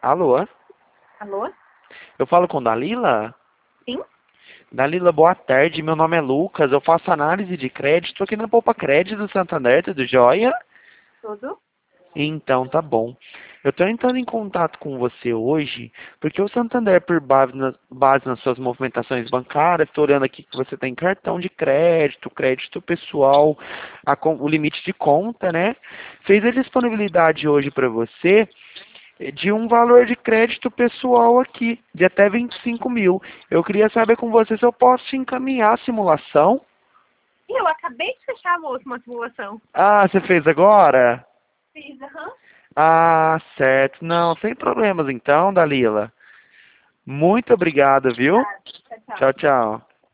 Alô? Alô? Eu falo com Dalila? Sim? Dalila, boa tarde. Meu nome é Lucas. Eu faço análise de crédito aqui na Poupa Crédito do Santander, tudo jóia? Tudo? Então, tá bom. Eu estou entrando em contato com você hoje porque o Santander, por base nas suas movimentações bancárias, estou olhando aqui que você tem cartão de crédito, crédito pessoal, o limite de conta, né? Fez a disponibilidade hoje para você de um valor de crédito pessoal aqui, de até 25 mil. Eu queria saber com você se eu posso te encaminhar a simulação. Sim, eu acabei de fechar a última simulação. Ah, você fez agora? Fiz, aham. Ah, certo. Não, sem problemas então, Dalila. Muito obrigado, viu? Tá, tchau, tchau. Tchau, tchau.